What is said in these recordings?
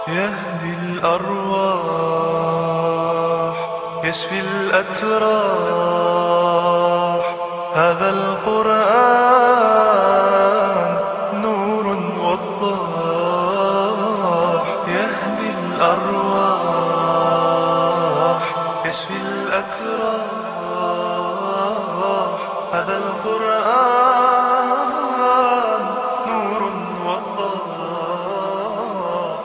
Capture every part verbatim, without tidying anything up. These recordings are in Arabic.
يهدي الأرواح يشفي الأتراح. هذا القرآن نور وضاح. يهدي الأرواح يشفي الأتراح. هذا القرآن نور وضاح.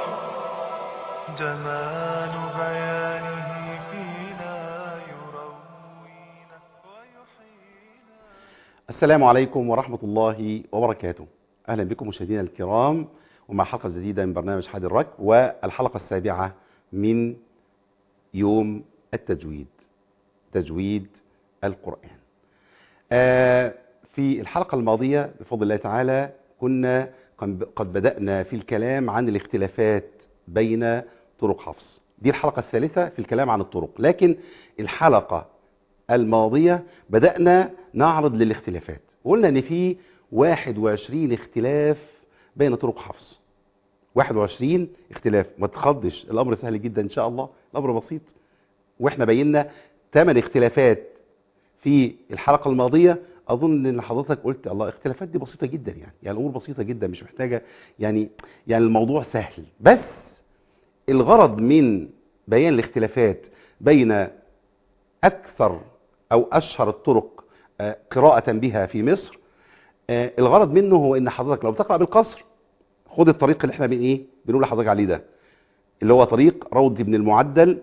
جمال بيانه فينا يروينا ويحيينا. السلام عليكم ورحمة الله وبركاته. أهلا بكم مشاهدينا الكرام ومع حلقة جديدة من برنامج حاد الركب، والحلقة السابعة من يوم التجويد، تجويد القرآن. آه في الحلقة الماضية بفضل الله تعالى كنا قد بدأنا في الكلام عن الاختلافات بين طرق حفص. دي الحلقة الثالثة في الكلام عن الطرق، لكن الحلقة الماضية بدأنا نعرض للاختلافات، وقلنا ان في واحد وعشرين اختلاف بين طرق حفص. واحد وعشرين اختلاف، ما تخضش، الامر سهل جدا ان شاء الله، الامر بسيط. واحنا بينا ثمان اختلافات في الحلقة الماضية. اظن ان حضرتك قلت الله اختلافات دي بسيطة جدا، يعني يعني الامور بسيطة جدا، مش محتاجة يعني يعني الموضوع سهل. بس الغرض من بيان الاختلافات بين اكثر او اشهر الطرق قراءة بها في مصر، الغرض منه هو ان حضرتك لو بتقرأ بالقصر خد الطريق اللي احنا بن ايه بنقول لحضرتك عليه ده، اللي هو طريق روض بن المعدل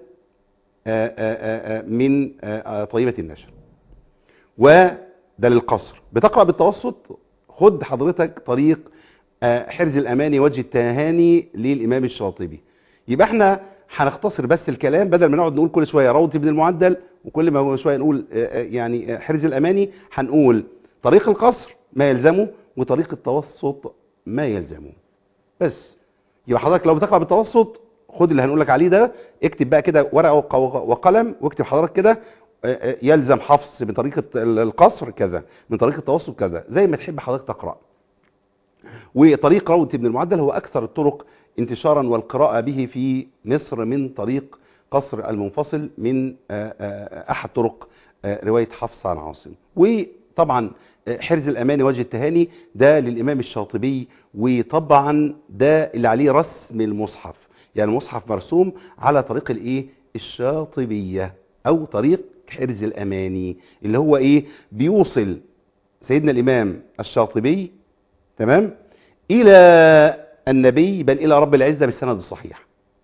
من طيبة النشر، وده للقصر. بتقرأ بالتوسط خد حضرتك طريق حرز الأماني وجه التهاني للإمام الشاطبي. يبقى احنا هنختصر بس الكلام، بدل ما نقعد نقول كل شوية روض بن المعدل وكل ما شوية نقول يعني حرز الأماني، هنقول طريق القصر ما يلزمه وطريق التوسط ما يلزمه بس. يبقى حضرتك لو بتقرأ بالتوسط خد اللي هنقول لك عليه ده، اكتب بقى كده ورقة وقلم واكتب حضرتك كده يلزم حفص من طريقة القصر كذا، من طريق التوسط كذا، زي ما تحب حضرتك تقرأ. وطريق روض بن المعدل هو أكثر الطرق انتشارا والقراءة به في مصر من طريق قصر المنفصل من أحد طرق رواية حفص عن عاصم. وطبعا حرز الأماني وجه التهاني ده للإمام الشاطبي، وطبعا ده اللي عليه رسم المصحف، يعني المصحف مرسوم على طريق الايه الشاطبية أو طريق حرز الأماني، اللي هو ايه بيوصل سيدنا الإمام الشاطبي تمام إلى النبي بل إلى رب العزة بالسند الصحيح.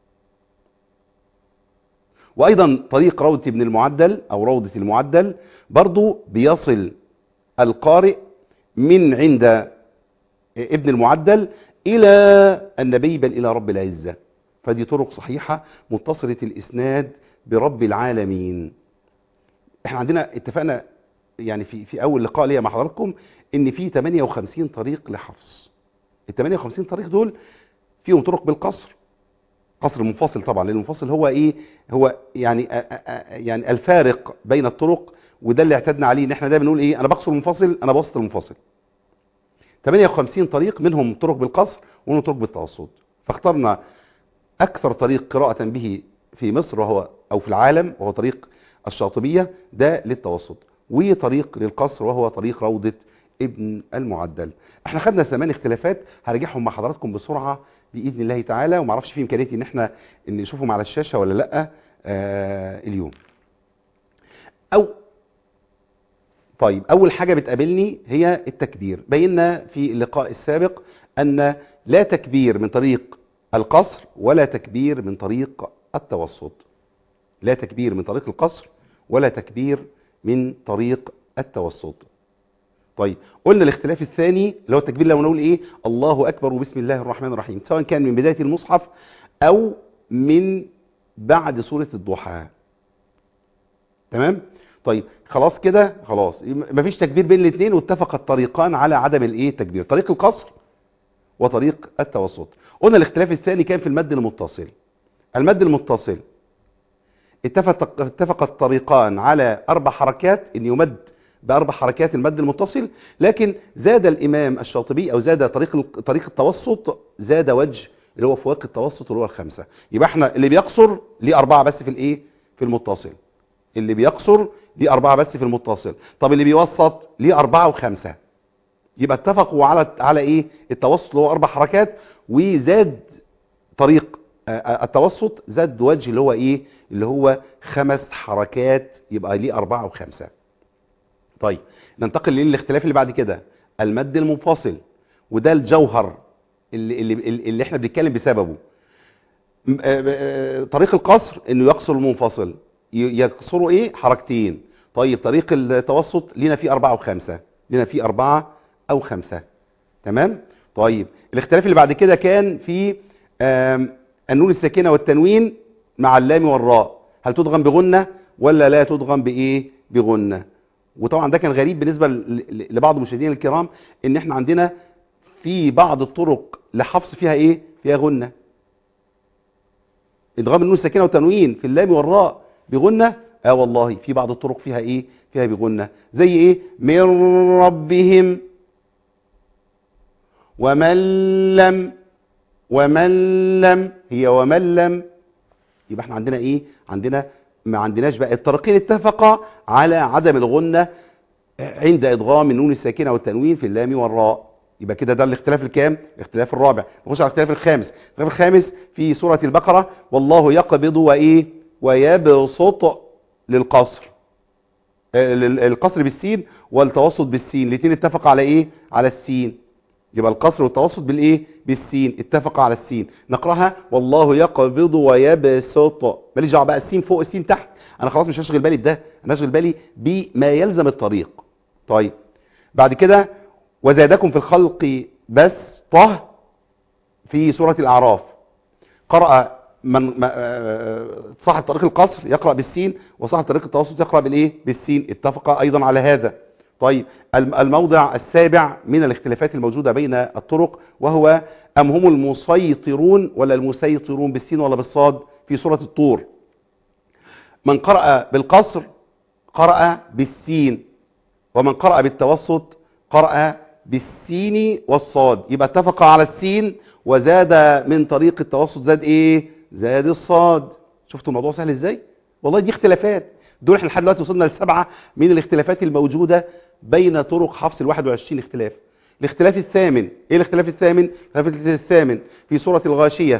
وأيضا طريق روضة ابن المعدل أو روضة المعدل برضو بيصل القارئ من عند ابن المعدل إلى النبي بل إلى رب العزة. فدي طرق صحيحة متصلة الإسناد برب العالمين. احنا عندنا اتفقنا يعني في في أول لقاء ليا مع حضراتكم إن في ثمانية وخمسين طريق لحفص. ال ثمانية وخمسين طريق دول فيهم طرق بالقصر، قصر منفصل طبعا، لان المنفصل هو ايه هو يعني آآ آآ يعني الفارق بين الطرق، وده اللي اعتدنا عليه ان احنا دايما بنقول ايه انا بقصر المنفصل انا بوسط المنفصل. ثمانية وخمسين طريق منهم طرق بالقصر ومنهم طرق بالتوسط، فاخترنا اكثر طريق قراءة به في مصر وهو او في العالم وهو طريق الشاطبية ده للتوسط، وطريق للقصر وهو طريق روضة ابن المعدل. احنا خدنا ثمان اختلافات هرجعهم مع حضراتكم بسرعة باذن الله تعالى، وما اعرفش في امكانيه ان احنا ان نشوفهم على الشاشه ولا لا آه اليوم. او طيب اول حاجه بتقابلني هي التكبير. بينا في اللقاء السابق ان لا تكبير من طريق القصر ولا تكبير من طريق التوسط، لا تكبير من طريق القصر ولا تكبير من طريق التوسط. طيب قلنا الاختلاف الثاني اللي هو التكبير لو نقول ايه الله اكبر وبسم الله الرحمن الرحيم، سواء كان من بداية المصحف او من بعد سورة الضحى. تمام. طيب خلاص كده خلاص مفيش تكبير بين الاثنين، واتفق الطريقان على عدم الايه التكبير، طريق القصر وطريق التوسط. قلنا الاختلاف الثاني كان في المد المتصل. المد المتصل اتفق اتفق الطريقان على اربع حركات، ان يمد بأربع حركات المد المتصل، لكن زاد الإمام الشاطبي أو زاد طريق طريق التوسط، زاد وجه اللي هو فواق التوسط اللي هو الخمسه. يبقى احنا اللي بيقصر ليه اربعه بس في الايه؟ في المتصل. اللي بيقصر ليه اربعه بس في المتصل. طب اللي بيوسط ليه اربعه وخمسه. يبقى اتفقوا على على ايه؟ التوسط اللي هو اربع حركات، وزاد طريق التوسط زاد وجه اللي هو ايه؟ اللي هو خمس حركات، يبقى ليه اربعه وخمسه. طيب ننتقل للاختلاف اللي بعد كده، المد المنفصل، وده الجوهر اللي اللي, اللي احنا بنتكلم بسببه. طريق القصر انه يقصر المنفصل، يقصروا ايه؟ حركتين. طيب طريق التوسط لينا فيه اربعه وخمسه، لينا فيه اربعه او خمسه. تمام؟ طيب الاختلاف اللي بعد كده كان في النون الساكنه والتنوين مع اللام والراء، هل تدغم بغنه ولا لا تدغم بايه؟ بغنه. وطبعا ده كان غريب بالنسبه لبعض المشاهدين الكرام، ان احنا عندنا في بعض الطرق لحفظ فيها ايه؟ فيها غنه. ادغام النون الساكنه والتنوين في اللام والراء بغنه، اه والله في بعض الطرق فيها ايه؟ فيها بغنه. زي ايه؟ من ربهم، ومن لم، ومن لم، هي ومن لم. يبقى احنا عندنا ايه؟ عندنا ما عندناش بقى. الطريقين اتفقا على عدم الغنه عند ادغام النون الساكنه والتنوين في اللام والراء. يبقى كده ده الاختلاف الكام؟ الاختلاف الرابع. نخش على الاختلاف الخامس. الاختلاف الخامس في سوره البقره، والله يقبض وايه؟ ويبسط للقصر. القصر بالسين والتوسط بالسين، الاثنين اتفقوا على ايه؟ على السين. يبقى القصر والتوسط بالايه؟ بالسين، اتفقوا على السين. نقراها والله يقبض ويبسط، ماليش دعوه بقى السين فوق السين تحت، انا خلاص مش هشغل بالي بده، انا هشغل بالي بما يلزم الطريق. طيب بعد كده وزادكم في الخلق بسطة في سورة الأعراف، قرأ من صاحب طريق القصر يقرأ بالسين، وصاحب طريق التوسط يقرأ بالايه؟ بالسين، اتفق ايضا على هذا. طيب الموضع السابع من الاختلافات الموجودة بين الطرق، وهو أم هم المسيطرون ولا المسيطرون بالسين ولا بالصاد في سورة الطور. من قرأ بالقصر قرأ بالسين، ومن قرأ بالتوسط قرأ بالسين والصاد. يبقى اتفق على السين، وزاد من طريق التوسط زاد ايه؟ زاد الصاد. شفتوا الموضوع سهل ازاي؟ والله دي اختلافات، دول احنا لحد دلوقتي وصلنا لسبعه من الاختلافات الموجوده بين طرق حفص ال واحد وعشرين اختلاف. الاختلاف الثامن، ايه الاختلاف الثامن؟ الاختلاف الثامن في سوره الغاشيه،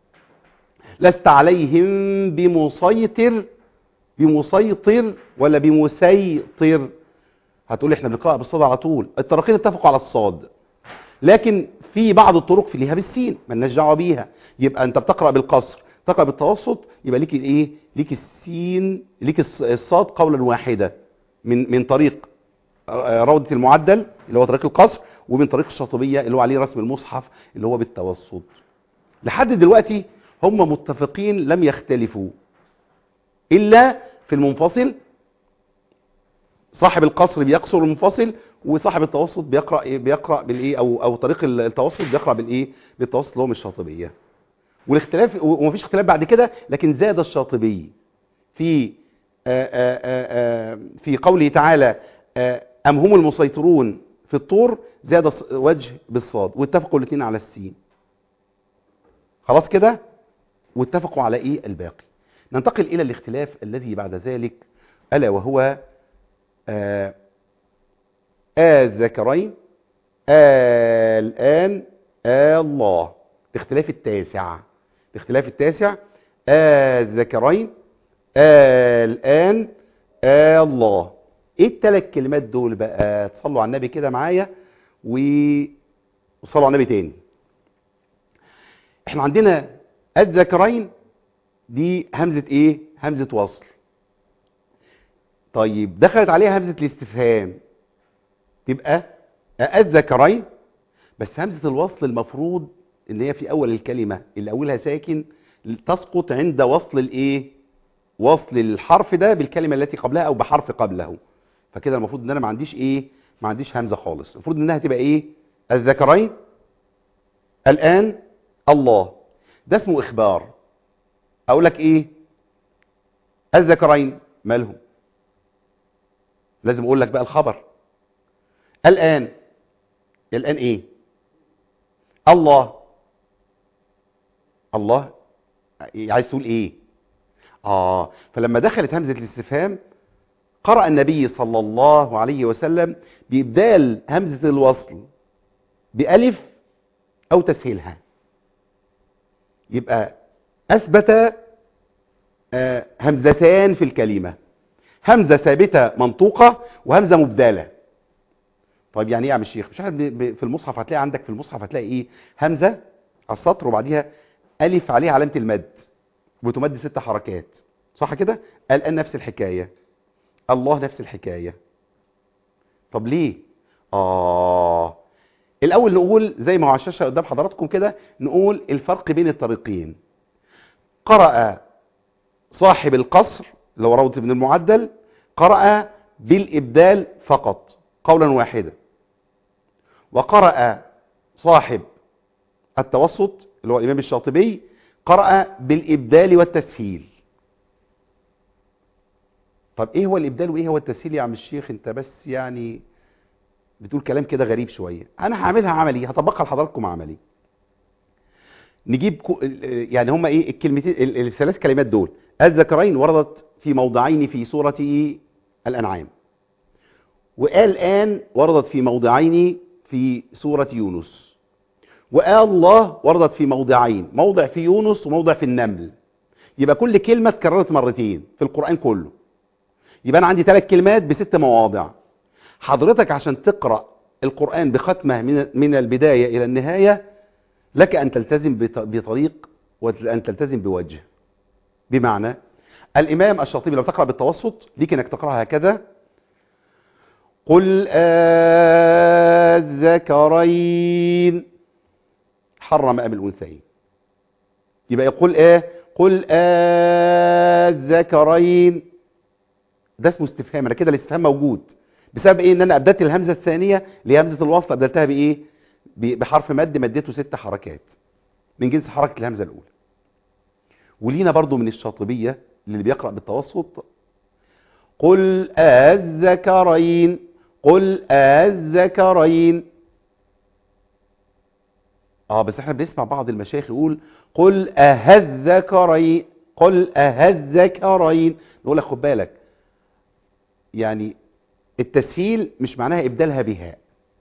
لست عليهم بمسيطر، بمسيطر ولا بمسيطر؟ هتقول احنا بنقرأ بالصاد على طول. الطريقين اتفقوا على الصاد، لكن في بعض الطرق في ليها بالسين مالناش دعوه بيها. يبقى انت بتقرأ بالقصر، تقرأ بالتوسط، يبقى ليك الايه؟ ليك السين، ليك الصاد قولا واحدا، من من طريق روضة المعدل اللي هو طريق القصر، ومن طريق الشاطبية اللي هو عليه رسم المصحف اللي هو بالتوسط. لحد دلوقتي هم متفقين لم يختلفوا الا في المنفصل، صاحب القصر بيقصر المنفصل، وصاحب التوسط بيقرأ إيه؟ بيقرأ بالايه؟ او او طريق التوسط بيقرأ بالايه؟ بالتوسط اللي هو من الشاطبية. والاختلاف، ومفيش اختلاف بعد كده، لكن زاد الشاطبي في آآ آآ في قوله تعالى أم هم المسيطرون في الطور، زاد وجه بالصاد، واتفقوا الاثنين على السين. خلاص كده؟ واتفقوا على ايه؟ الباقي. ننتقل الى الاختلاف الذي بعد ذلك، الا وهو آه الذكرين آه الآن آه الله. الاختلاف التاسع، الاختلاف التاسع آه الذكرين آه الآن آه الله. ايه الثلاث كلمات دول بقى؟ تصلوا على النبي كده معايا وصلوا على النبي تاني. احنا عندنا الذكرين دي همزة ايه؟ همزة وصل. طيب دخلت عليها همزة الاستفهام، تبقى الذكرين، بس همزة الوصل المفروض ان هي في اول الكلمة اللي اولها ساكن تسقط عند وصل الايه؟ وصل الحرف ده بالكلمة التي قبلها او بحرف قبله. فكده المفروض ان انا ما عنديش ايه؟ ما عنديش همزة خالص. المفروض انها تبقى ايه؟ الذكرين الآن الله. ده اسمه اخبار. اقول لك ايه؟ الذكرين مالهم؟ لازم اقول لك بقى الخبر. الآن، الآن ايه؟ الله. الله عايز تقول ايه؟ اه فلما دخلت همزة الاستفهام قرأ النبي صلى الله عليه وسلم بإبدال همزة الوصل بألف أو تسهيلها، يبقى أثبت آه همزتان في الكلمة، همزة ثابتة منطوقة وهمزة مبدالة. طيب يعني ايه يا عم الشيخ؟ مش عارف في المصحف هتلاقي عندك في المصحف هتلاقي ايه؟ همزة على السطر وبعديها ألف عليها علامة المد وتمد ست حركات، صح كده؟ الآن نفس الحكاية، الله نفس الحكاية. طب ليه؟ آه الأول نقول زي ما هو على الشاشة قدام حضراتكم كده، نقول الفرق بين الطريقين. قرأ صاحب القصر اللي هو روضة ابن المعدل قرأ بالإبدال فقط قولا واحدا، وقرأ صاحب التوسط اللي هو الإمام الشاطبي قرأ بالإبدال والتسهيل. طب ايه هو الإبدال وايه هو التسهيل يا عم الشيخ؟ انت بس يعني بتقول كلام كده غريب شوية. انا هعملها عملي، هطبقها لحضراتكم عملي. نجيب كو... يعني هما ايه الكلمتين الثلاث كلمات دول؟ الذكرين وردت في موضعين في سورة الأنعام، وقال الآن وردت في موضعين في سورة يونس، وقال الله وردت في موضعين، موضع في يونس وموضع في النمل. يبقى كل كلمة اتكررت مرتين في القرآن كله، يبقى أنا عندي ثلاث كلمات بست مواضع. حضرتك عشان تقرأ القرآن بختمة من من البداية إلى النهاية لك أن تلتزم بطريق وأن تلتزم بوجه. بمعنى الإمام الشاطبي لو تقرأ بالتوسط ليك أنك تقرأها هكذا: قل الذكرين حرم أم الأنثيين. يبقى يقول ايه؟ قل الذكرين. ده اسمه استفهام، انا كده الاستفهام موجود بسبب ايه؟ ان انا ابدلت الهمزه الثانيه اللي هي همزه الوصل، ابدلتها بايه؟ بحرف مد مديته ست حركات من جنس حركه الهمزه الاولى. ولينا برضو من الشاطبيه اللي بيقرا بالتوسط: قل الذكرين قل الذكرين. اه بس احنا بنسمع بعض المشايخ يقول قل اهذكرين قل اهذكرين. نقول لك خد بالك، يعني التسهيل مش معناها ابدالها بهاء،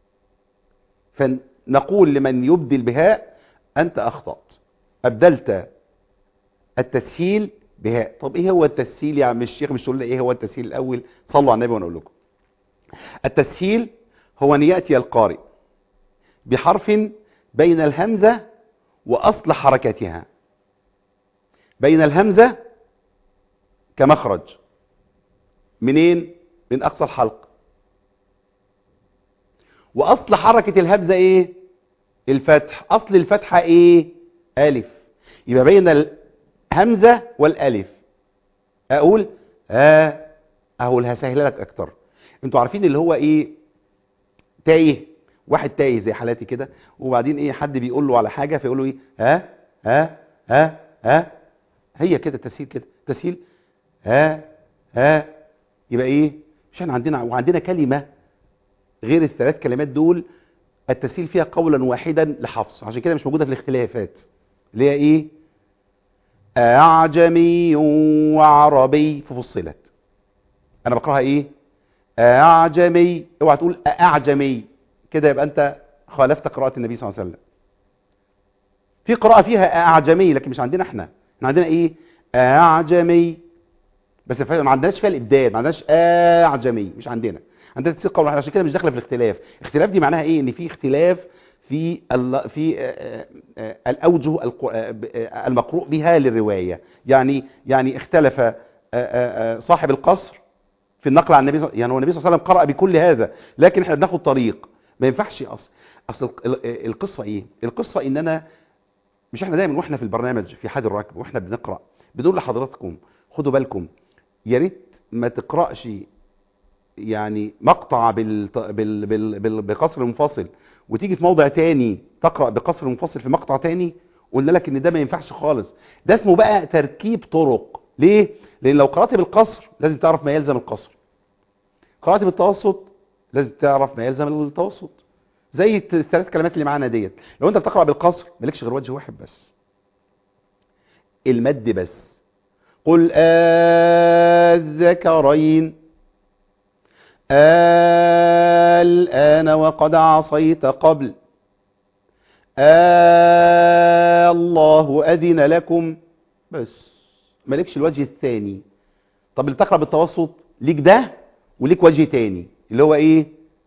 فنقول لمن يبدل بهاء انت اخطأت، ابدلت التسهيل بهاء. طب ايه هو التسهيل يا عم الشيخ؟ مش تقول لي ايه هو التسهيل الاول؟ صلوا على النبي وانا اقول لكم. التسهيل هو ان ياتي القارئ بحرف بين الهمزه واصل حركتها، بين الهمزه كمخرج منين؟ من اقصى الحلق، واصل حركه الهمزه ايه؟ الفتح. اصل الفتحه ايه؟ الف. يبقى بين الهمزه والالف اقول اه اقول هسهلها لك اكتر. انتوا عارفين اللي هو ايه؟ تايه، واحد تايه زي حالاتي كده، وبعدين ايه حد بيقول له على حاجه فيقول له ايه؟ ها ها ها ها. هي كده تسهيل، كده تسهيل ها ها. يبقى ايه؟ مش احنا عندنا وعندنا كلمه غير الثلاث كلمات دول التسهيل فيها قولا واحدا لحفص، عشان كده مش موجوده في الاختلافات، اللي هي ايه؟ اعجمي وعربي ففصلت. انا بقراها ايه؟ اعجمي. اوعى تقول اعجمي كده، يبقى انت خالفت قراءه النبي صلى الله عليه وسلم. في قراءه فيها اعجمي لكن مش عندنا احنا. احنا عندنا ايه؟ اعجمي، بس ما عندناش فيها الابدال، ما عندناش اعجمي، مش عندنا. عندنا تسهيل قول واحد، عشان كده مش داخله في الاختلاف. اختلاف دي معناها ايه؟ ان في اختلاف في ال في الاوجه المقروء بها للروايه. يعني يعني اختلف صاحب القصر في النقل عن النبي، يعني هو النبي صلى الله عليه وسلم قرأ بكل هذا، لكن احنا بناخد طريق ما ينفعش. اصل اصل القصه ايه؟ القصه ان انا مش احنا دايما واحنا في البرنامج في حاد الركب واحنا بنقرا بنقول لحضراتكم خدوا بالكم، يا ريت ما تقراش يعني مقطع بال... بال... بال... بال... بقصر منفصل وتيجي في موضع تاني تقرا بقصر منفصل في مقطع تاني. قلنا لك ان ده ما ينفعش خالص. ده اسمه بقى تركيب طرق. ليه؟ لان لو قرات بالقصر لازم تعرف ما يلزم القصر، قرات بالتوسط لازم تعرف ما يلزم التوسط. زي الثلاث كلمات اللي معانا ديت، لو انت بتقرا بالقصر مالكش غير وجه واحد بس، المد بس. قل الذكرين الآن وقد عصيت قبل الله أذن لكم، بس مالكش الوجه الثاني. طب اللي تقرأ بالتوسط ليك ده وليك وجه تاني اللي هو ايه؟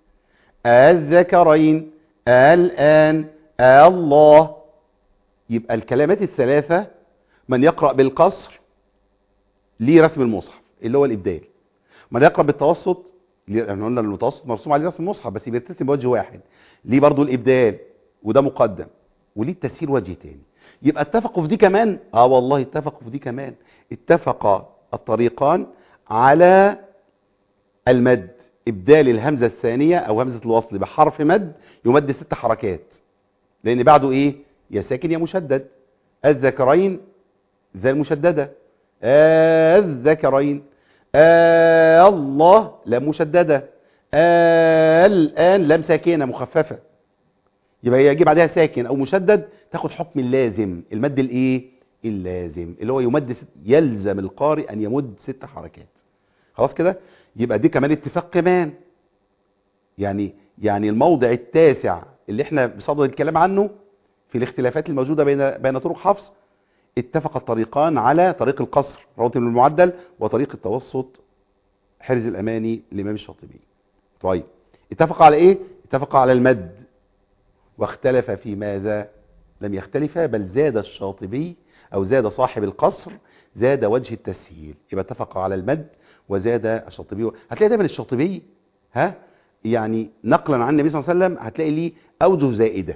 الذكرين الآن الله. يبقى الكلمات الثلاثة من يقرأ بالقصر ليه رسم المصحف اللي هو الإبدال، من يقرأ بالتوسط احنا قلنا المتوسط مرسوم عليه رسم المصحف بس بيرتسم بوجه واحد، ليه برضو الإبدال وده مقدم، وليه التسهيل وجه تاني. يبقى اتفقوا في دي كمان، اه والله اتفقوا في دي كمان. اتفق الطريقان على المد، ابدال الهمزة الثانية او همزة الوصل بحرف مد يمد ست حركات، لان بعده ايه؟ يا ساكن يا مشدد. الذكرين ذا المشددة، آه الذكرين، آه الله لام مشددة، آه الآن لام ساكنة مخففة، يبقى يجي بعدها ساكن او مشدد تاخد حكم اللازم، المد الايه؟ اللازم اللي هو يمد ست، يلزم القارئ ان يمد ست حركات. خلاص كده؟ يبقى دي كمان اتفاق كمان. يعني يعني الموضع التاسع اللي احنا بصدد الكلام عنه في الاختلافات الموجودة بين بين طرق حفص، اتفق الطريقان على طريق القصر رواه المعدل وطريق التوسط حرز الأماني الإمام الشاطبي. طيب اتفق على ايه؟ اتفق على المد، واختلف في ماذا؟ لم يختلف، بل زاد الشاطبي او زاد صاحب القصر، زاد وجه التسهيل. يبقى اتفق على المد وزاد الشاطبي. هتلاقي دايما الشاطبي ها يعني نقلا عن النبي صلى الله عليه وسلم هتلاقي ليه اوجه زائده،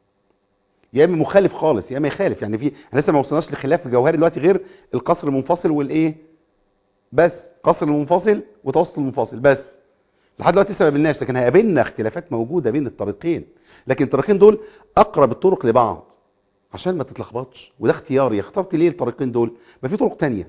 يا اما مخالف خالص يا اما يخالف. يعني في احنا لسه ما وصلناش لخلاف جوهري دلوقتي غير القصر المنفصل والايه بس، قصر المنفصل وتوسط المنفصل بس، لحد دلوقتي لسه ما قابلناش. لكن هيقابلنا اختلافات موجوده بين الطريقين، لكن الطريقين دول اقرب الطرق لبعض عشان ما تتلخبطش. وده اختياري، اخترت ليه الطريقين دول؟ ما في طرق تانية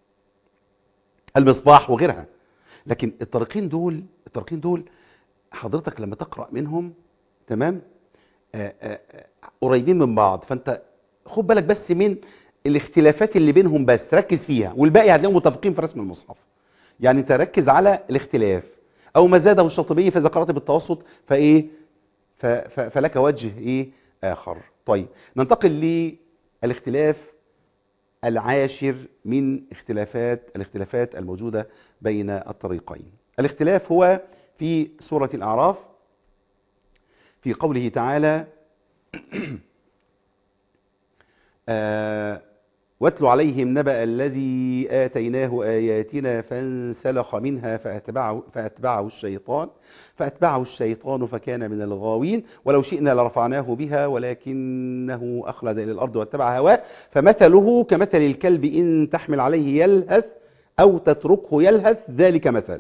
المصباح وغيرها، لكن الطريقين دول الطريقين دول حضرتك لما تقرأ منهم تمام آآ آآ قريبين من بعض، فانت خد بالك بس من الاختلافات اللي بينهم بس، ركز فيها، والباقي هتلاقيهم متفقين في رسم المصحف. يعني انت ركز على الاختلاف، او ما زاده الشاطبي فاذا قرأت بالتوسط فايه ف ف فلك وجه ايه اخر. طيب ننتقل للاختلاف العاشر من اختلافات الاختلافات الموجودة بين الطريقين. الاختلاف هو في سورة الأعراف في قوله تعالى آه واتل عليهم نبأ الذي آتيناه آياتنا فانسلخ منها فأتبعه, فأتبعه الشيطان فأتبعه الشيطان فكان من الغاوين ولو شئنا لرفعناه بها ولكنه أخلد إلى الأرض واتبع هواه فمثله كمثل الكلب إن تحمل عليه يلهث أو تتركه يلهث ذلك مثل.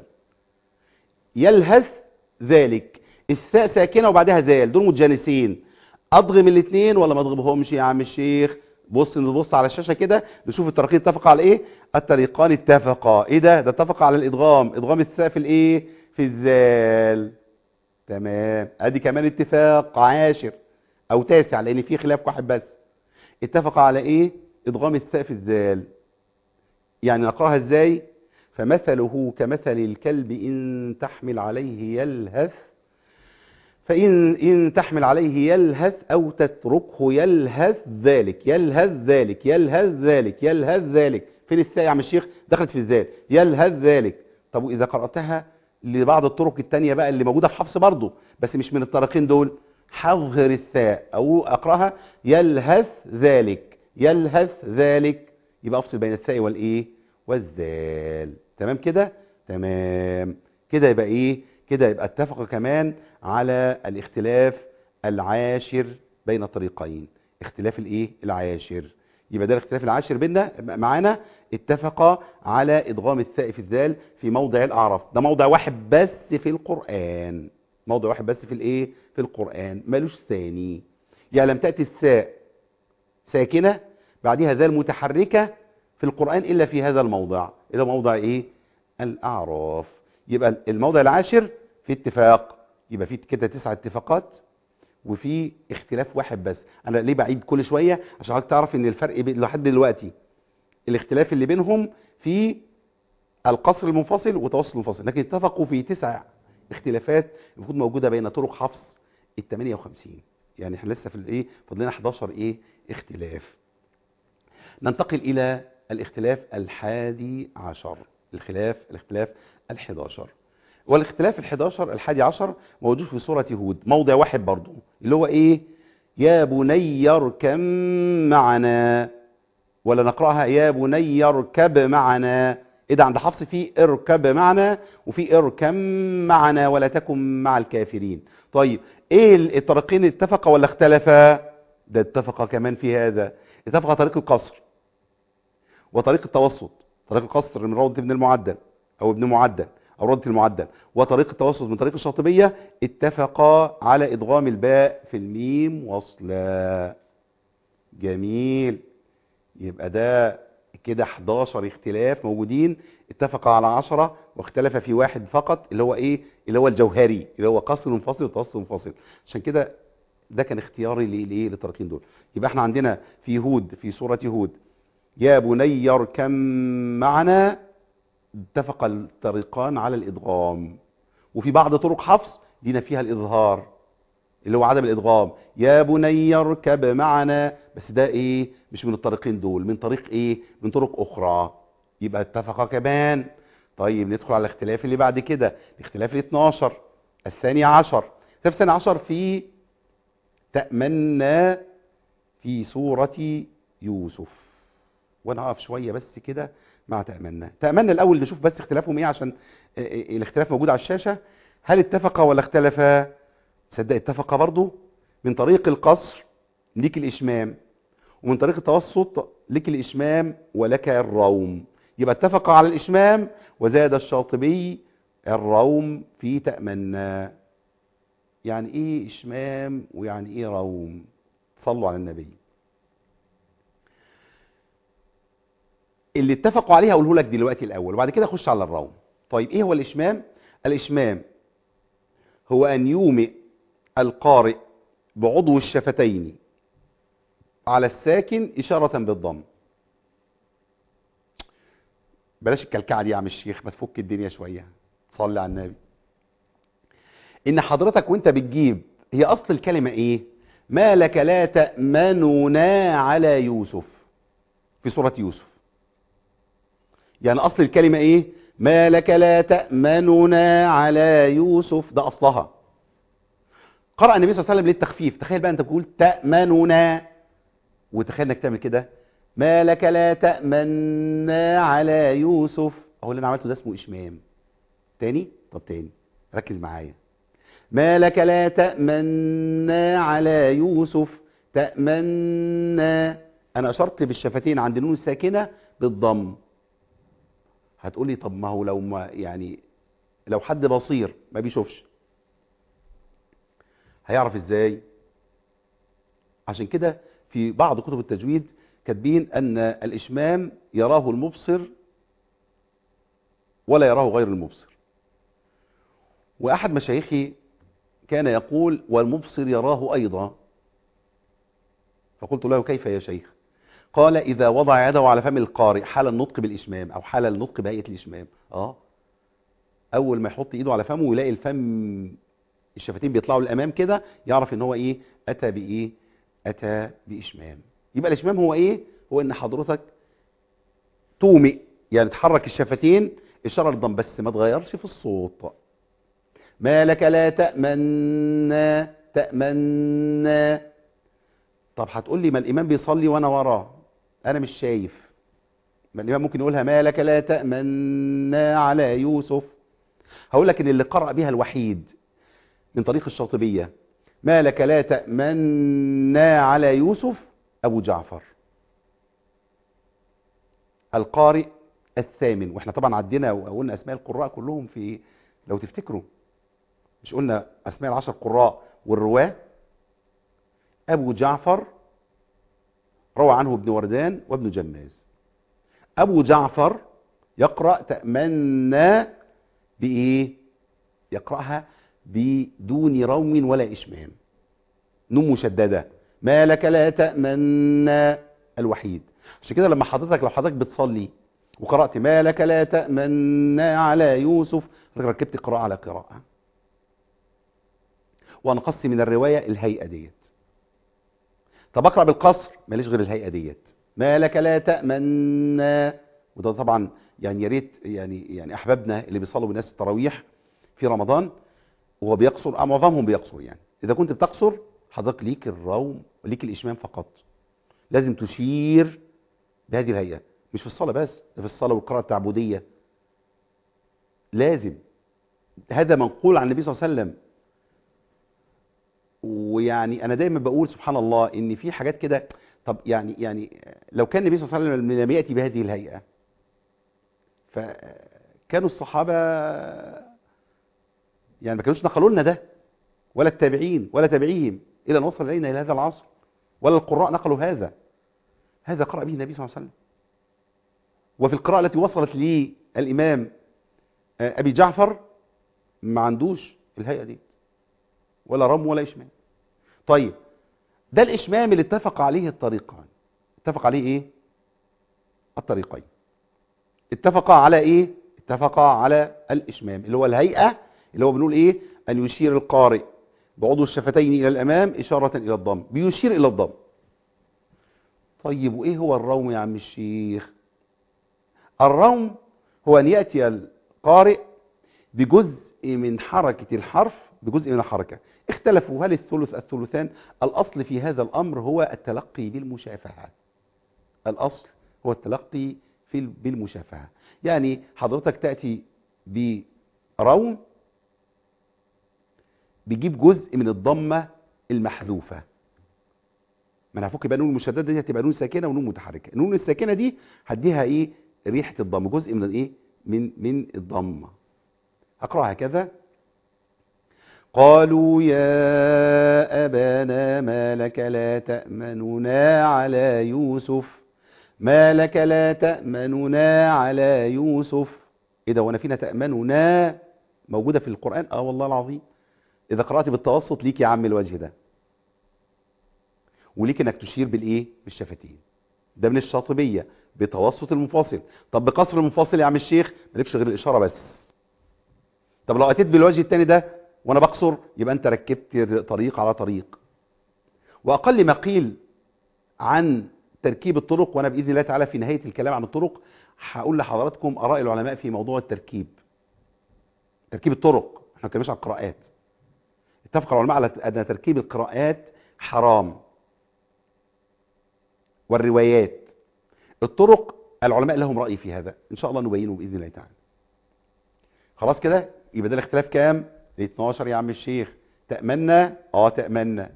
يلهث ذلك الثاء ساكنة وبعدها ذال، دول متجانسين، أضغم الاثنين ولا ما أضغمهمش يا عم الشيخ؟ بص نبص على الشاشة كده نشوف الطريقين اتفقوا على ايه. الطريقان اتفقا ايه ده ده اتفق على الادغام، ادغام الثاء في الايه في الذال. تمام، ادي كمان اتفاق عاشر او تاسع لان في خلاف واحد بس. اتفق على ايه؟ ادغام الثاء في الذال. يعني نقراها ازاي؟ فمثله كمثل الكلب ان تحمل عليه يلهث فإن إن تحمل عليه يلهث أو تتركه يلهث ذلك يلهث ذلك يلهث ذلك يلهث ذلك. فين الثاء يا عم الشيخ؟ دخلت في الذال، يلهث ذلك. طب وإذا قرأتها لبعض الطرق التانية بقى اللي موجودة في حفص برضو بس مش من الطريقين دول، حظر الثاء أو أقرأها يلهث ذلك يلهث ذلك، يبقى أفصل بين الثاء والإيه والذال. تمام كده؟ تمام كده. يبقى إيه كده؟ يبقى اتفق كمان على الاختلاف العاشر بين الطريقين، اختلاف الايه العاشر. يبقى ده الاختلاف العاشر بيننا معانا. اتفق على ادغام الثاء في الذال في موضع الاعراف، ده موضع واحد بس في القرآن، موضع واحد بس في الايه في القرآن مالوش ثاني. يعني لم تأتي الثاء ساكنة بعدها ذال متحركة في القرآن الا في هذا الموضع، اللي هو موضع ايه الاعراف. يبقى الموضع العاشر في اتفاق، يبقى في كده تسع اتفاقات وفي اختلاف واحد بس. انا ليه بعيد كل شويه؟ عشان حضرتك تعرف ان الفرق بين لحد دلوقتي الاختلاف اللي بينهم في القصر المنفصل وتوسط المنفصل، لكن اتفقوا في تسع اختلافات المفروض موجوده بين طرق حفص ال ثمانية وخمسين. يعني احنا لسه في الايه، فاضلنا احداشر ايه اختلاف. ننتقل الى الاختلاف الحادي عشر. الخلاف الاختلاف الحداشر، والاختلاف الحداشر الحادي عشر موجود في سورة هود، موضع واحد برضو، اللي هو ايه؟ يا بني اركب معنا، ولا نقرأها يا بني اركب معنا. ايه ده؟ عند حفص في اركب معنا وفي اركب معنا ولا تكن مع الكافرين. طيب ايه الطريقين اتفقا ولا اختلفا؟ ده اتفقا كمان في هذا، اتفقا طريق القصر وطريق التوسط. طريق القصر من روضة ابن المعدل او ابن معدل او روضة المعدل، وطريق التوسط من طريق الشاطبية، اتفقا على ادغام الباء في الميم وصلا. جميل. يبقى ده كده احداشر اختلاف موجودين، اتفق على عشرة واختلف في واحد فقط، اللي هو ايه؟ اللي هو الجوهري، اللي هو قصر منفصل وتوسط منفصل. عشان كده ده كان اختياري ليه للطريقين دول. يبقى احنا عندنا في هود، في سورة هود، يا بني اركب معنا، اتفق الطريقان على الادغام. وفي بعض طرق حفص دينا فيها الاظهار، اللي هو عدم الادغام، يا بني اركب معنا، بس ده ايه؟ مش من الطريقين دول، من طريق ايه؟ من طرق اخرى. يبقى اتفقا كمان. طيب ندخل على الاختلاف اللي بعد كده، الاختلاف ال اتناشر الثاني عشر. الاختلاف الثاني عشر في تأمنا في سورة يوسف. وانا هقف شويه بس كده مع تأمنا. تأمنا الاول نشوف بس اختلافهم ايه، عشان الاختلاف موجود على الشاشه. هل اتفقا ولا اختلفا؟ صدق اتفقا برضو. من طريق القصر ليك الاشمام، ومن طريق التوسط ليك الاشمام ولك الروم. يبقى اتفقا على الاشمام، وزاد الشاطبي الروم في تأمنا. يعني ايه اشمام ويعني ايه روم؟ صلوا على النبي. اللي اتفقوا عليها اقوله لك دلوقتي الاول، وبعد كده اخش على الروم. طيب ايه هو الاشمام؟ الاشمام هو ان يومئ القارئ بعضو الشفتين على الساكن اشاره بالضم. بلاش الكلكعه دي يا عم الشيخ، ما تفك الدنيا شويه، صلي على النبي. ان حضرتك وانت بتجيب، هي اصل الكلمه ايه؟ ما لك لا تأمننا على يوسف في سوره يوسف. يعني اصل الكلمه ايه؟ ما لك لا تأمننا على يوسف، ده اصلها. قرأ النبي صلى الله عليه وسلم للتخفيف. تخيل بقى انت بتقول تأمننا، وتخيل انك تعمل كده، ما لك لا تأمننا على يوسف. اهو اللي انا عملته ده اسمه اشمام. تاني؟ طب تاني ركز معايا. ما لك لا تأمننا على يوسف، تأمننا، انا اشرت بالشفتين عند النون الساكنه بالضم. هتقولي طب ما هو لو ما يعني لو حد بصير ما بيشوفش هيعرف ازاي؟ عشان كده في بعض كتب التجويد كاتبين ان الاشمام يراه المبصر ولا يراه غير المبصر. واحد مشايخي كان يقول والمبصر يراه ايضا. فقلت له كيف يا شيخ؟ قال اذا وضع يده على فم القارئ حال النطق بالاشمام او حال النطق بهيئه الاشمام، اه اول ما يحط ايده على فمه ويلاقي الفم الشفتين بيطلعوا للامام كده، يعرف ان هو ايه؟ اتى بايه؟ اتى باشمام. يبقى الاشمام هو ايه؟ هو ان حضرتك تومئ، يعني تحرك الشفتين اشاره للضم بس ما تغيرش في الصوت. ما لك لا تأمنا، تأمنا. طب هتقول لي ما الامام بيصلي وانا وراه انا مش شايف، ما الامام ممكن يقولها ما لك لا تأمنا على يوسف. هقول لك ان اللي قرأ بها الوحيد من طريق الشاطبية ما لك لا تأمنا على يوسف ابو جعفر القارئ الثامن. واحنا طبعا عدينا وقلنا اسماء القراء كلهم في، لو تفتكروا مش قلنا اسماء العشر قراء والرواه؟ ابو جعفر روى عنه ابن وردان وابن جماز. ابو جعفر يقرأ تأمنا بايه؟ يقرأها بدون روم ولا اشمام، نون مشددة، ما لك لا تأمنا الوحيد. عشان كده لما حضرتك لو حضرتك بتصلي وقرأت ما لك لا تأمنا على يوسف، حضرتك ركبت قراءة على قراءة، وانقصت من الرواية الهيئة ديت. طب اقرأ بالقصر، ماليش غير الهيئة ديت، ما لك لا تأمنا. وده طبعا يعني يا ريت يعني يعني احبابنا اللي بيصلوا بالناس التراويح في رمضان وهو بيقصر، أو معظمهم بيقصر، يعني اذا كنت بتقصر حضرتك ليك الروم وليك الاشمام فقط، لازم تشير بهذه الهيئة. مش في الصلاة بس، ده في الصلاة والقراءة التعبدية لازم. هذا منقول عن النبي صلى الله عليه وسلم. ويعني انا دايما بقول سبحان الله ان في حاجات كده. طب يعني يعني لو كان النبي صلى الله عليه وسلم لم يأتي بهذه الهيئة، فكانوا الصحابة يعني ما كانوش نقلوا لنا ده، ولا التابعين ولا تابعيهم الى ان وصل الينا الى هذا العصر، ولا القراء نقلوا هذا. هذا قرأ به النبي صلى الله عليه وسلم. وفي القراءة التي وصلت لي الامام ابي جعفر ما عندوش الهيئة دي، ولا رم ولا اشمام. طيب ده الاشمام اللي اتفق عليه الطريقان. اتفق عليه ايه الطريقين؟ اتفقا على ايه؟ اتفقا على الاشمام اللي هو الهيئة، اللي هو بنقول ايه؟ ان يشير القارئ بعضو الشفتين الى الامام اشارة الى الضم، بيشير الى الضم. طيب وايه هو الروم يا عم الشيخ؟ الروم هو ان يأتي القارئ بجزء من حركة الحرف، بجزء من الحركة. اختلفوا هل الثلث الثلثان؟ الاصل في هذا الامر هو التلقي بالمشافهة. الاصل هو التلقي في بالمشافهة. يعني حضرتك تأتي بروم بيجيب جزء من الضمة المحذوفة. ما انا هفك يبقى نون المشدده دي هتبقى نون ساكنه ونون متحركه. النون الساكنه دي هديها ايه؟ ريحه الضم، جزء من الايه؟ من من الضمه. اقراها كذا: قالوا يا ابانا ما لك لا تأمننا على يوسف، ما لك لا تأمننا على يوسف. ايه ده؟ وانا فينا تأمننا موجوده في القرآن؟ اه والله العظيم. اذا قرأت بالتوسط ليك يا عم الوجه ده، وليك انك تشير بالايه؟ بالشفتين. ده من الشاطبية بتوسط المنفصل. طب بقصر المنفصل يا عم الشيخ مالكش غير الاشاره بس. طب لو اتيت بالوجه الثاني ده وانا بقصر يبقى انت ركبت طريق على طريق. واقل ما قيل عن تركيب الطرق، وانا باذن الله تعالى في نهايه الكلام عن الطرق هقول لحضراتكم اراء العلماء في موضوع التركيب، تركيب الطرق. احنا ما بنتكلمش عن القراءات. اتفق العلماء على ان تركيب القراءات حرام، والروايات. الطرق العلماء لهم رأي في هذا، ان شاء الله نبينه باذن الله تعالى. خلاص كده يبقى ده الاختلاف كام؟ ال اتناشر يا عم الشيخ. تأمنا؟ اه تأمنا.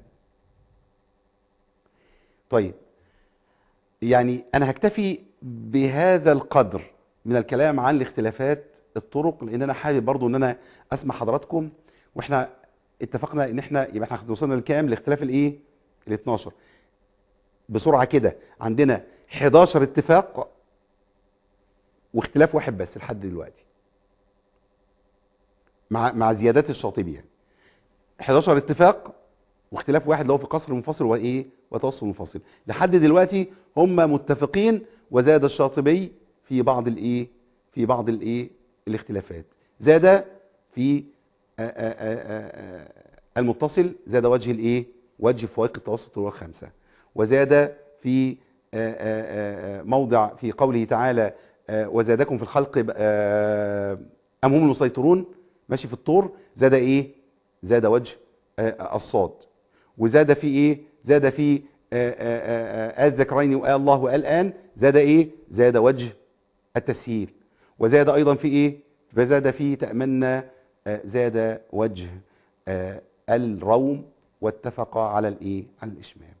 طيب يعني انا هكتفي بهذا القدر من الكلام عن الاختلافات الطرق، لان انا حابب برضو ان انا اسمع حضراتكم. واحنا اتفقنا ان احنا يبقى احنا وصلنا لكام؟ الاختلاف الايه؟ ال اتناشر. بسرعة كده عندنا حداشر اتفاق واختلاف واحد بس لحد دلوقتي، مع مع زيادات الشاطبي. يعني حداشر اتفاق واختلاف واحد اللي هو في قصر منفصل وايه؟ وتوسط منفصل. لحد دلوقتي هم متفقين، وزاد الشاطبي في بعض الايه؟ في بعض الايه؟ الاختلافات. زاد في آآ آآ آآ المتصل، زاد وجه الايه؟ وجه فوائق التوسط هو الخمسه. وزاد في آآ آآ موضع في قوله تعالى وزادكم في الخلق أم هم المسيطرون، ماشي في الطور، زاد ايه؟ زاد وجه الصاد. وزاد في ايه؟ زاد في آل ذكرين وآل الله وآل آن، زاد ايه؟ زاد وجه التسهيل. وزاد ايضا في ايه؟ فزاد في تأمنا، زاد وجه الروم. واتفق على الايه؟ على الاشمام.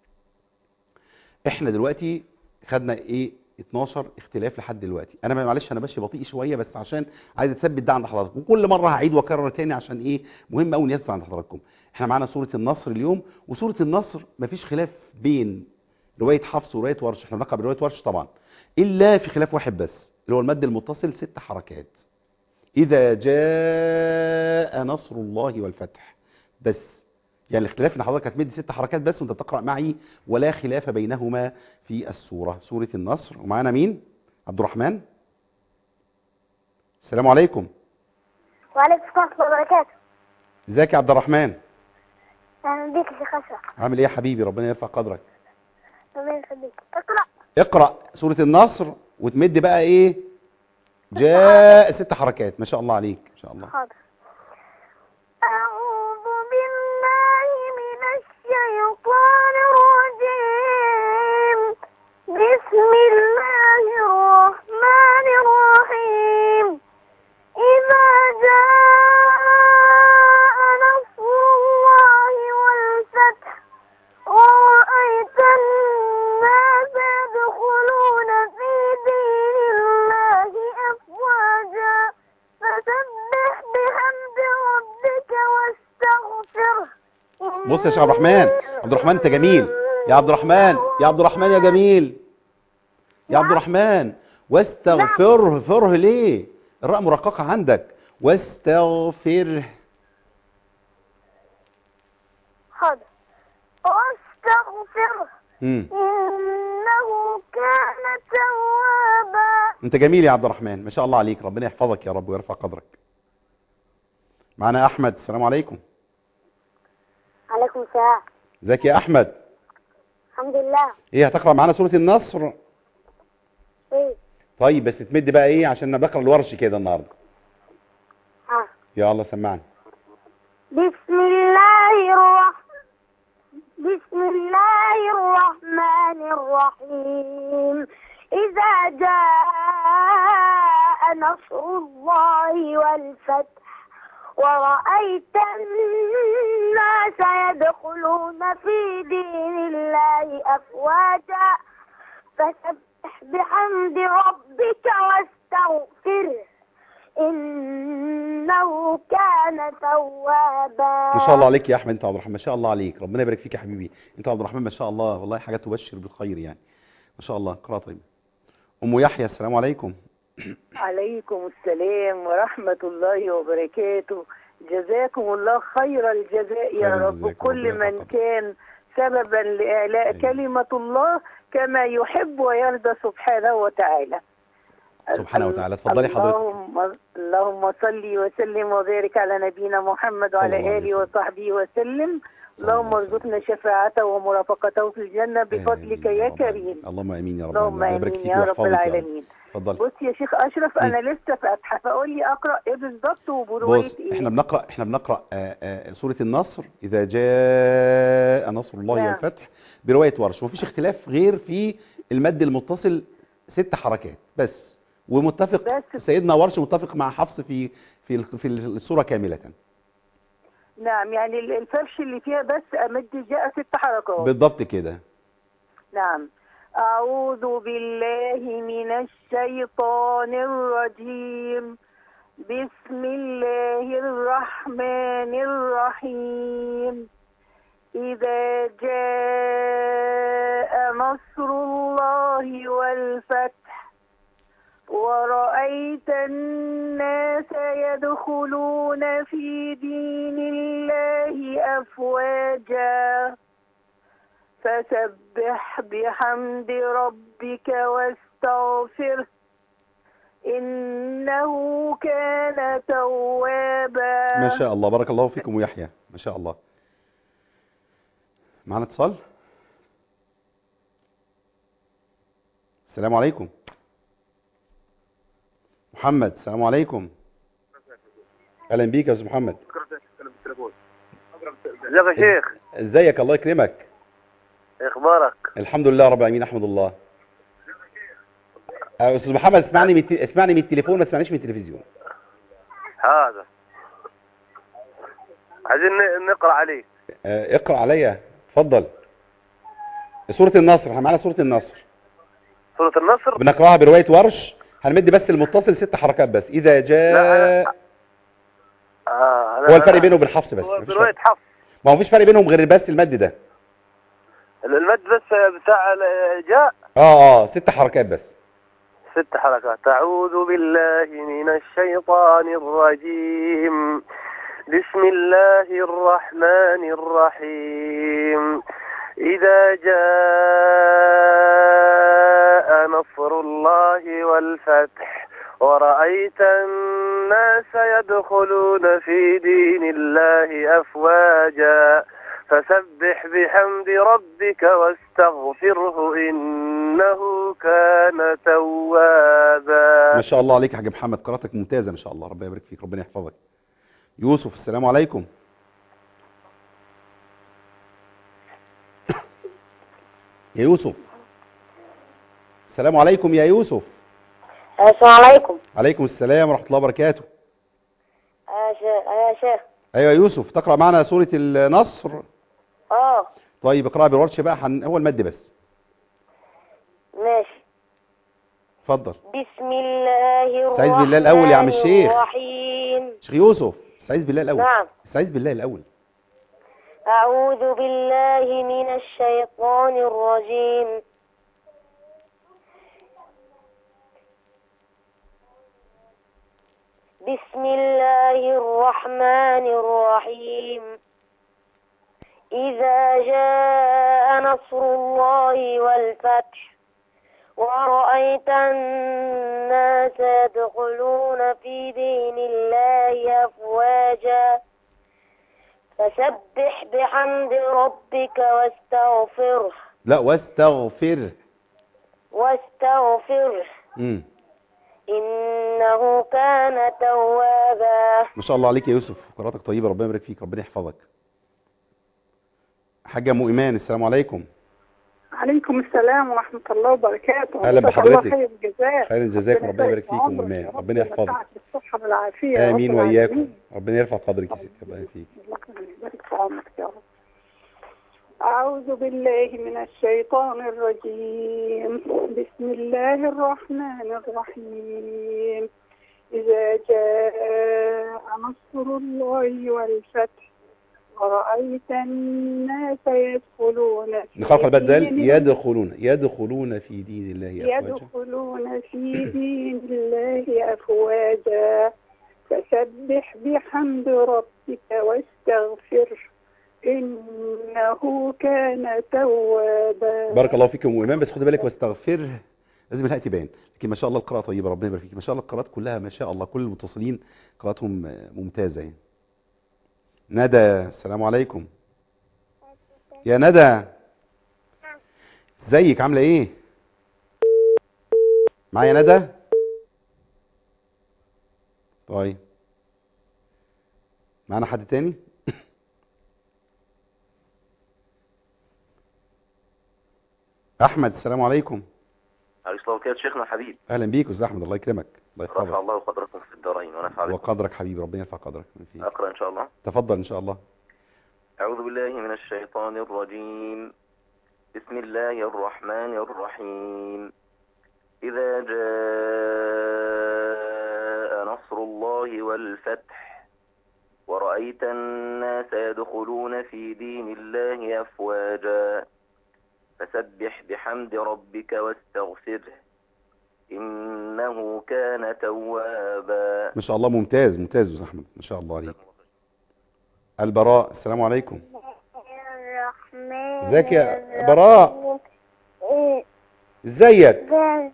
احنا دلوقتي خدنا ايه؟ اتناشر اختلاف لحد دلوقتي. انا معلش انا ماشي بطيء شويه بس عشان عايز اثبت ده عند حضراتكم، وكل مره هعيد واكرر تاني عشان ايه؟ مهم قوي نثبت عند حضراتكم. احنا معانا سوره النصر اليوم، وسوره النصر مفيش خلاف بين روايه حفص وروايه ورش. احنا بنقرا بروايه ورش طبعا، الا في خلاف واحد بس اللي هو المد المتصل ست حركات. اذا جاء نصر الله والفتح بس. يعني الاختلاف ان حضرتك هتمد ست حركات بس وانت بتقرأ معي، ولا خلاف بينهما في السورة. سورة النصر. ومعانا مين؟ عبد الرحمن. السلام عليكم. وعليكم السلام ورحمة الله وبركاته. ازيك يا عبد الرحمن؟ أهلا بيك يا شيخ أشرف. عامل ايه يا حبيبي؟ ربنا يرفع قدرك. ربنا يخليك. اقرأ. اقرأ سورة النصر وتمد بقى ايه؟ جاء ست حركات. ما شاء الله عليك، ما شاء الله. حاضر. أعوذ بالله من الشيطان الرجيم. بسم الله الرحمن الرحيم. إذا جاء نصر الله والفتح ورأيت الناس يدخلون في دين الله أفواجا فسبح بحمد ربك واستغفره. بص يا شيخ عبد الرحمن، عبد الرحمن انت جميل يا عبد الرحمن، يا عبد الرحمن يا جميل يا عبد الرحمن. واستغفره. فره ليه؟ الراء مرققة عندك. واستغفره. حاضر. واستغفره امم إنه كان توابا. انت جميل يا عبد الرحمن، ما شاء الله عليك. ربنا يحفظك يا رب ويرفع قدرك. معنا احمد. السلام عليكم. عليكم السلام. ازيك يا احمد؟ الحمد لله. ايه هتقرأ معانا سورة النصر؟ ايه. طيب بس تمد بقى ايه عشان انا بقرأ الورش كده النهارده. ها. يا الله سمعني. بسم الله الرحمن بسم الله الرحمن الرحيم. إذا جاء نصر الله والفتح ورأيت الناس يدخلون في دين الله أفواجا فسبح بحمد ربك واستغفره إنه كان توابا. ما شاء الله عليك يا احمد. انت عبد الرحمن ما شاء الله عليك. ربنا يبارك فيك يا حبيبي. انت عبد الرحمن ما شاء الله، والله حاجه تبشر بالخير يعني. ما شاء الله. قراءة طيبه. ام يحيى. السلام عليكم. عليكم السلام ورحمة الله وبركاته. جزاكم الله خير الجزاء يا خير رب. الجزاء. كل ربنا من يرفع كان سببا لإعلاء أيوة. كلمة الله كما يحب ويرضى سبحانه وتعالى. سبحانه وتعالى. اتفضلي حضرتك. اللهم اللهم صل وسلم وبارك على نبينا محمد صلى الله وعلى عليه آله وسلم. وصحبه وسلم. صلى الله اللهم عليه وسلم. ارزقنا شفاعته ومرافقته في الجنة بفضلك آمين يا رب كريم. العالمين. اللهم امين يا رب اللهم العالمين. ربنا يبارك امين فيك يا رب ويحفظك يا رب. العالمين. اتفضلي. بص يا شيخ اشرف انا لسه فاتحه، فقول لي اقرا ايه بالظبط وبروايه بص ايه؟ احنا بنقرأ احنا بنقرأ آآ آآ سورة النصر. اذا جاء نصر الله نعم. والفتح برواية ورش. ومفيش اختلاف غير في المد المتصل ست حركات بس. ومتفق بس. سيدنا ورش متفق مع حفص في في ال- في السورة كاملة. نعم، يعني ال- الفرش اللي فيها بس امد جاء ست حركات. بالضبط كده. نعم. اعوذ بالله من الشيطان الرجيم. بسم الله الرحمن الرحيم. إذا جاء نصر الله والفتح ورأيت الناس يدخلون في دين الله أفواجا فسبح بحمد ربك واستغفره إنه كان توابا. ما شاء الله. بارك الله فيكم ويحيى. ما شاء الله. معنا اتصال. السلام عليكم. محمد. السلام عليكم. اهلا بيك يا استاذ محمد. ازيك يا شيخ؟ ازيك؟ الله يكرمك. ايه اخبارك؟ الحمد لله رب العالمين. احمد الله. آه، استاذ محمد اسمعني من الت- اسمعني من التليفون، ما تسمعنيش من التلفزيون. هذا عايزين ن- نقرا عليه. آه، اقرا عليا. اتفضل. سورة النصر. احنا معانا سورة النصر سورة النصر. بنقراها برواية ورش. هنمد بس المتصل ست حركات بس. اذا جاء. لا، آه هو الفرق بينه وبين حفص بس. هو مفيش برواية فرق. حفص. ما هو مفيش فرق بينهم غير بس المد ده. المد بس بتاع ال- جاء اه اه ست حركات بس. ست حركات. أعوذ بالله من الشيطان الرجيم. بسم الله الرحمن الرحيم إذا جاء نصر الله والفتح ورأيت الناس يدخلون في دين الله أفواجا فسبح بحمد ربك واستغفره إنه كان توابا. ما شاء الله عليك يا حاج محمد، قراءتك ممتازة ما شاء الله، ربنا يبارك فيك، ربنا يحفظك. يوسف السلام عليكم. يا يوسف السلام عليكم يا يوسف. السلام عليكم. عليكم السلام ورحمة الله وبركاته. يا شيخ يا شيخ. ايوه يا يوسف، تقرأ معنا سورة النصر؟ اه طيب اقرأ بالورش بقى، حن... هو المد بس. ماشي. اتفضل. بسم الله الرحمن استعيذ بالله الأول يا عم الشيخ. الرحيم. شيخ يوسف استعيذ بالله الأول. نعم. استعيذ بالله الأول. أعوذ بالله من الشيطان الرجيم. بسم الله الرحمن الرحيم. إذا جاء نصر الله والفتح ورأيت الناس يدخلون في دين الله أفواجا فسبح بحمد ربك واستغفره. لا واستغفر. واستغفره امم إنه كان توابا. ما شاء الله عليك يا يوسف، قراءتك طيبة، ربنا يبارك فيك، ربنا يحفظك. حاجة أم إيمان السلام عليكم. عليكم السلام ورحمة الله وبركاته. أهلا بحضرتك. خير الجزاء. خير جزاكم، ربنا يبارك فيك أم إيمان، ربنا يحفظك. بالصحة والعافية يا رب آمين العالمين. وإياكم، ربنا يرفع قدرك يا ستي، ربنا يبارك فيك. الله يبارك في عمرك يا رب. أعوذ بالله من الشيطان الرجيم. بسم الله الرحمن الرحيم. إذا جاء نصر الله والفتح ورأيت الناس يدخلون في نخاف البدل دين يدخلون يدخلون في دين الله أفواجا. يدخلون في دين الله أفواجا فسبح بحمد ربك واستغفره إنه كان توابا. بارك الله فيكم وإمام، بس خد بالك واستغفره لازم الهاء تبان، لكن ما شاء الله القراءة طيبة، ربنا يبارك فيك، ما شاء الله القراءات كلها ما شاء الله، كل المتصلين قراءتهم ممتازة يعني. ندى السلام عليكم. يا ندى ازيك عاملة ايه؟ معايا ندى؟ طيب معانا حد تاني؟ احمد السلام عليكم. عليك الصلاة والسلام شيخنا الحبيب. اهلا بيك استاذ احمد، الله يكرمك، الله رفع يحفظك. الله قدركم في الدارين ونفع بكم. وقدرك حبيبي، ربنا يرفع قدرك. أقرأ إن شاء الله. تفضل ان شاء الله. أعوذ بالله من الشيطان الرجيم. بسم الله الرحمن الرحيم. إذا جاء نصر الله والفتح ورأيت الناس يدخلون في دين الله أفواجا فسبح بحمد ربك واستغفره إنه كان توابا. ما شاء الله ممتاز ممتاز يا استاذ احمد، ما شاء الله عليك. البراء السلام عليكم. الرحمن ازيك يا براء؟ ازيك؟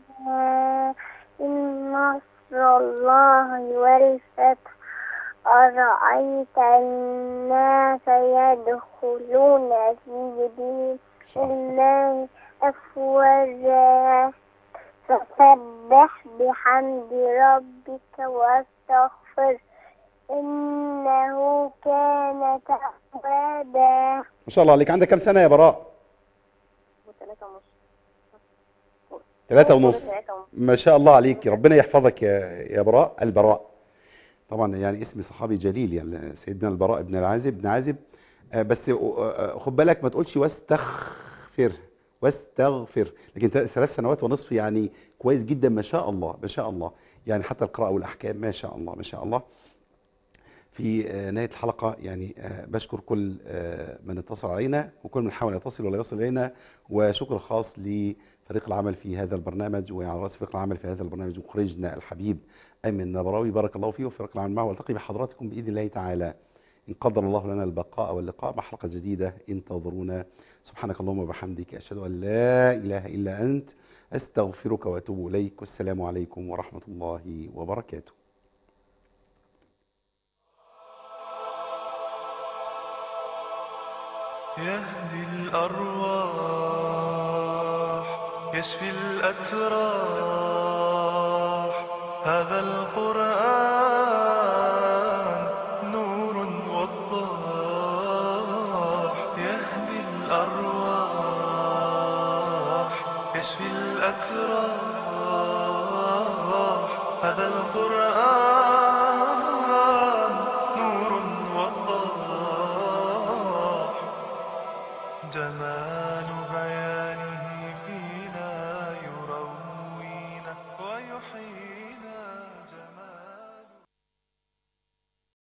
نصر الله والفتح أرأيت الناس يدخلون في دين الله أفواجا فسبح بحمد ربك واستغفر إنه كان توابا. ما شاء الله عليك. عندك كم سنة يا براء؟ ثلاثة ونص. ما شاء الله عليك، ربنا يحفظك يا يا براء. البراء طبعا يعني اسم صحابي جليل، يعني سيدنا البراء بن العازب بن عازب. آه بس آه خد بالك ما تقولش واستغفر واستغفر، لكن ثلاث سنوات ونصف يعني كويس جدا ما شاء الله ما شاء الله، يعني حتى القراءة والأحكام ما شاء الله ما شاء الله. في آه نهاية الحلقة يعني آه بشكر كل آه من اتصل علينا، وكل من حاول يتصل ولا يصل إلينا، وشكر خاص لفريق العمل في هذا البرنامج، وعلى رأس فريق العمل في هذا البرنامج مخرجنا الحبيب أيمن النبراوي، بارك الله فيه، وفريق العمل معه. والتقي بحضراتكم بإذن الله تعالى إن قدر الله لنا البقاء واللقاء مع حلقة جديدة انتظرونا. سبحانك اللهم وبحمدك، أشهد أن لا إله إلا أنت، أستغفرك وأتوب إليك، والسلام عليكم ورحمة الله وبركاته. يهدي الأرواح يشفي الأتراح، هذا القرآن نور وضاح. يهدي الأرواح يشفي الأتراح، هذا القرآن